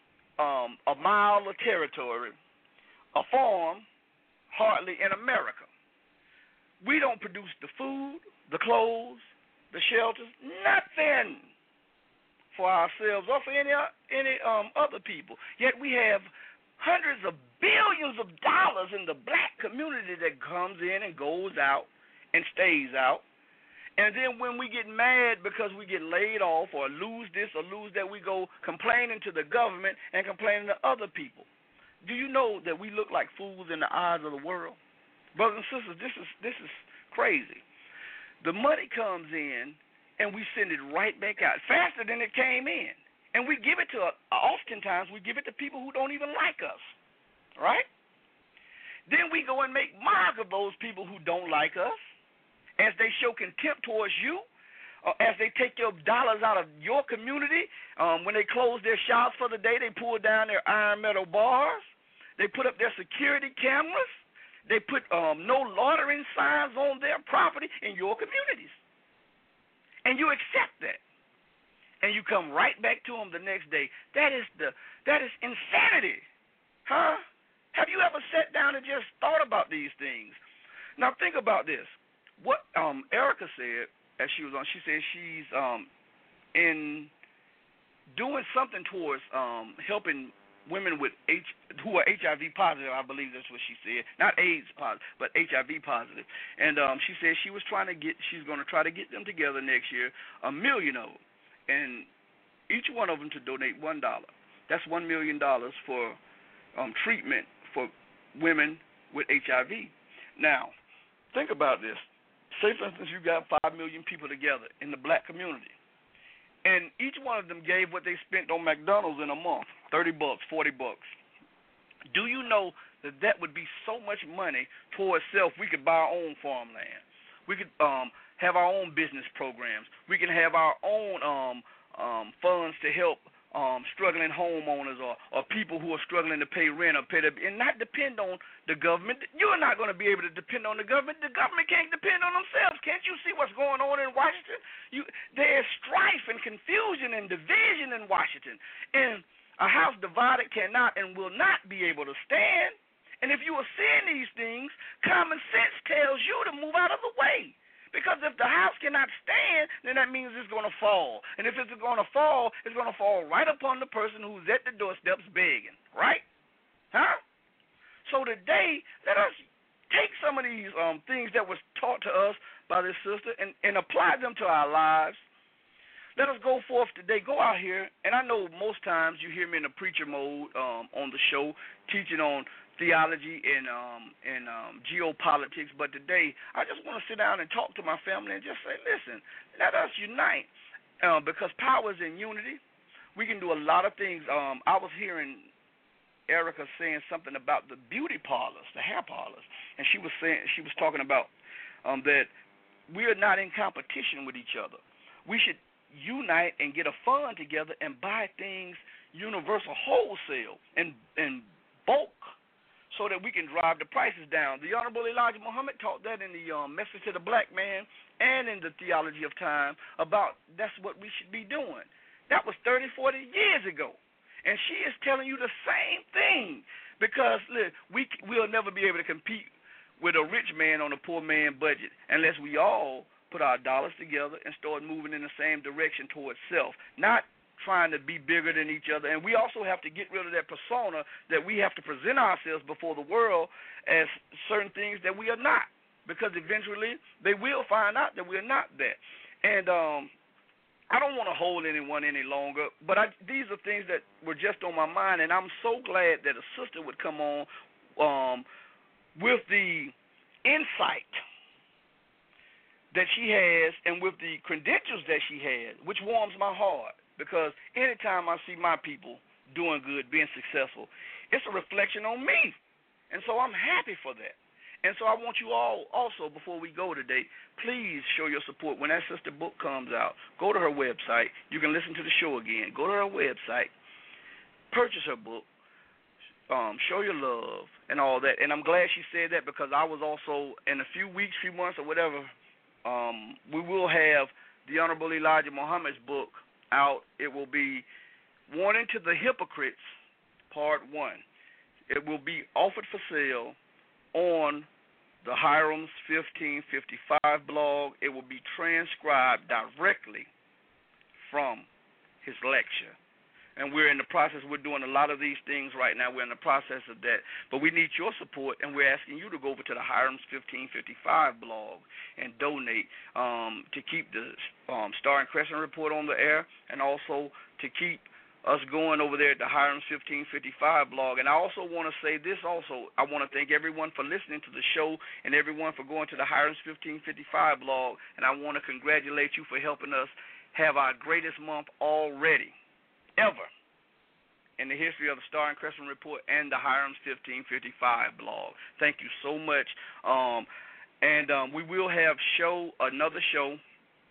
um, a mile of territory, a farm, hardly in America. We don't produce the food, the clothes, the shelters, nothing for ourselves or for any any um, other people. Yet we have hundreds of billions of dollars in the black community that comes in and goes out and stays out. And then when we get mad because we get laid off or lose this or lose that, we go complaining to the government and complaining to other people. Do you know that we look like fools in the eyes of the world? Brothers and sisters, this is this is crazy. The money comes in and we send it right back out faster than it came in. And we give it to, oftentimes we give it to people who don't even like us, right? Then we go and make mock of those people who don't like us, as they show contempt towards you, uh, as they take your dollars out of your community. Um, when they close their shops for the day, they pull down their iron metal bars. They put up their security cameras. They put um, no loitering signs on their property in your communities. And you accept that. And you come right back to them the next day. That is the that is insanity. Huh? Have you ever sat down and just thought about these things? Now think about this. What um, Erica said as she was on, she said she's um, in doing something towards um, helping women with H, who are H I V positive. I believe that's what she said. Not AIDS positive, but H I V positive. And um, she said she was trying to get, she's going to try to get them together next year, a million of them, and each one of them to donate one dollar. That's one million dollars for um, treatment for women with H I V. Now, think about this. Say, for instance, you got five million people together in the black community, and each one of them gave what they spent on McDonald's in a month, thirty bucks, forty bucks. Do you know that that would be so much money towards self? We could buy our own farmland. We could um, have our own business programs. We can have our own um, um, funds to help um, struggling homeowners or, or people who are struggling to pay rent or pay the, and not depend on the government. You're not going to be able to depend on the government. The government can't depend on themselves. Can't you see what's going on in Washington? You, there's strife and confusion and division in Washington. And a house divided cannot and will not be able to stand. And if you are seeing these things, common sense tells you to move out of the way. Because if the house cannot stand, then that means it's going to fall. And if it's going to fall, it's going to fall right upon the person who's at the doorsteps begging, right? Huh? So today, let us take some of these um, things that was taught to us by this sister and, and apply them to our lives. Let us go forth today. Go out here, and I know most times you hear me in a preacher mode um, on the show, teaching on theology and um, and um, geopolitics, but today I just want to sit down and talk to my family and just say, listen, let us unite uh, because power is in unity. We can do a lot of things. Um, I was hearing Erica saying something about the beauty parlors, the hair parlors, and she was saying she was talking about um, that we are not in competition with each other. We should unite and get a fund together and buy things universal wholesale and and bulk, so that we can drive the prices down. The Honorable Elijah Muhammad taught that in the um, Message to the Black Man and in the Theology of Time about that's what we should be doing. That was thirty, forty years ago. And she is telling you the same thing because, look, we, we'll never be able to compete with a rich man on a poor man budget unless we all put our dollars together and start moving in the same direction towards self, not trying to be bigger than each other. And we also have to get rid of that persona that we have to present ourselves before the world as certain things that we are not, because eventually they will find out that we're not that. And um, I don't want to hold anyone any longer, but I, these are things that were just on my mind, and I'm so glad that a sister would come on um, with the insight that she has and with the credentials that she has, which warms my heart. Because anytime I see my people doing good, being successful, it's a reflection on me. And so I'm happy for that. And so I want you all also, before we go today, please show your support. When that sister book comes out, go to her website. You can listen to the show again. Go to her website, purchase her book, um, show your love and all that. And I'm glad she said that because I was also, in a few weeks, few months or whatever, um, we will have the Honorable Elijah Muhammad's book out. It will be Warning to the Hypocrites, Part one. It will be offered for sale on the Hiram's fifteen fifty-five blog. It will be transcribed directly from his lecture. And we're in the process, we're doing a lot of these things right now. We're in the process of that. But we need your support, and we're asking you to go over to the Hiram's fifteen fifty-five blog and donate um, to keep the um, Star and Crescent Report on the air, and also to keep us going over there at the Hiram's fifteen fifty-five blog. And I also want to say this also. I want to thank everyone for listening to the show and everyone for going to the Hiram's fifteen fifty-five blog. And I want to congratulate you for helping us have our greatest month already, ever, in the history of the Star and Crescent Report and the Hiram's fifteen fifty-five blog. Thank you so much. Um, and um, we will have show another show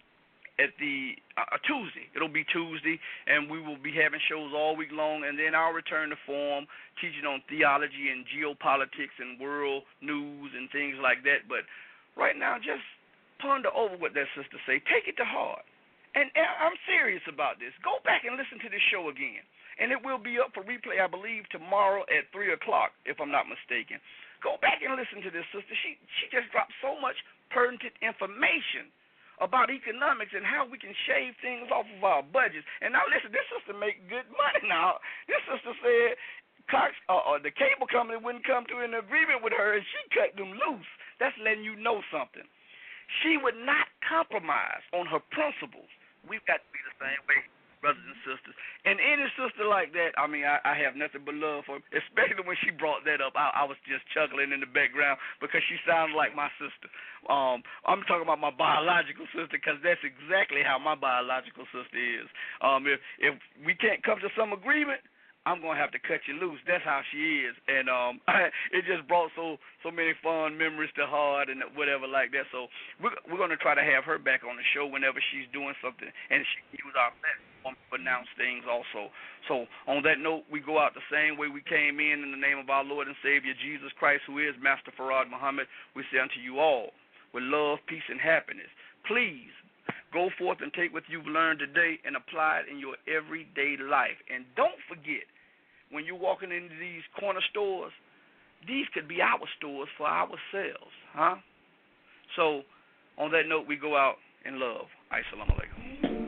at the uh, Tuesday. It'll be Tuesday, and we will be having shows all week long, and then I'll return to form, teaching on theology and geopolitics and world news and things like that. But right now, just ponder over what that sister say. Take it to heart. And, and I'm serious about this. Go back and listen to this show again. And it will be up for replay, I believe, tomorrow at three o'clock, if I'm not mistaken. Go back and listen to this sister. She she just dropped so much pertinent information about economics and how we can shave things off of our budgets. And now, listen, this sister make good money now. This sister said Cox, uh, uh, the cable company wouldn't come to an agreement with her, and she cut them loose. That's letting you know something. She would not compromise on her principles. We've got to be the same way, brothers and sisters. And any sister like that, I mean, I, I have nothing but love for her, especially when she brought that up. I, I was just chuckling in the background because she sounds like my sister. Um, I'm talking about my biological sister because that's exactly how my biological sister is. Um, if, if we can't come to some agreement, I'm gonna have to cut you loose. That's how she is, and um, it just brought so so many fond memories to heart and whatever like that. So we're we're gonna try to have her back on the show whenever she's doing something, and she can use our platform to announce things also. So on that note, we go out the same way we came in in the name of our Lord and Savior Jesus Christ, who is Master Farad Muhammad. We say unto you all, with love, peace, and happiness, please go forth and take what you've learned today and apply it in your everyday life. And don't forget, when you're walking into these corner stores, these could be our stores for ourselves, huh? So, on that note, we go out in love. Assalamu alaikum.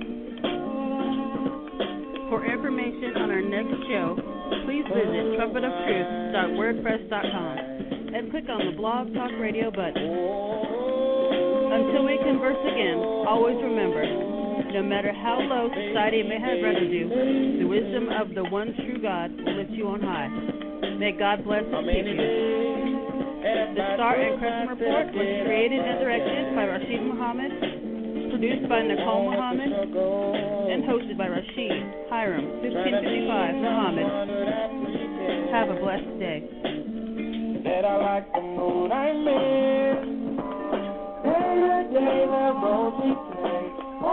For information on our next show, please visit trumpet of truth dot wordpress dot com and click on the Blog Talk Radio button. Until we converse again, always remember, no matter how low society may have rendered you, the wisdom of the one true God will lift you on high. May God bless and keep you. The Star and Crescent Report was created and directed by Rashid Muhammad, produced by Nicole Muhammad, and hosted by Rashid Hiram, fifteen fifty-five Muhammad. Have a blessed day. That I like the moon I miss. Day to day the road we take.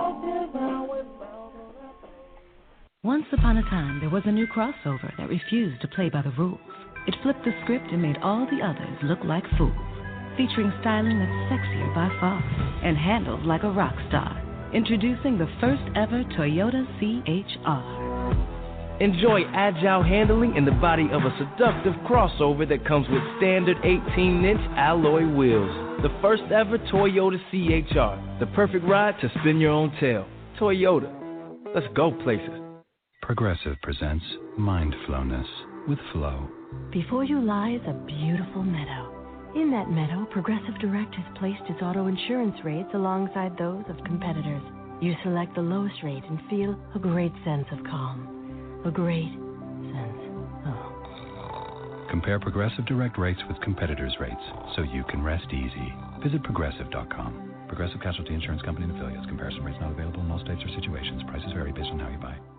Once upon a time, there was a new crossover that refused to play by the rules. It flipped the script and made all the others look like fools, featuring styling that's sexier by far and handled like a rock star. Introducing the first ever Toyota C H R. Enjoy agile handling in the body of a seductive crossover that comes with standard eighteen inch alloy wheels. The first ever Toyota C H R, the perfect ride to spin your own tail. Toyota, let's go places. Progressive presents Mindflowness with Flow. Before you lies a beautiful meadow. In that meadow, Progressive Direct has placed its auto insurance rates alongside those of competitors. You select the lowest rate and feel a great sense of calm. A great sense of... Compare Progressive Direct rates with competitors' rates so you can rest easy. Visit Progressive dot com. Progressive Casualty Insurance Company and affiliates. Comparison rates not available in all states or situations. Prices vary based on how you buy.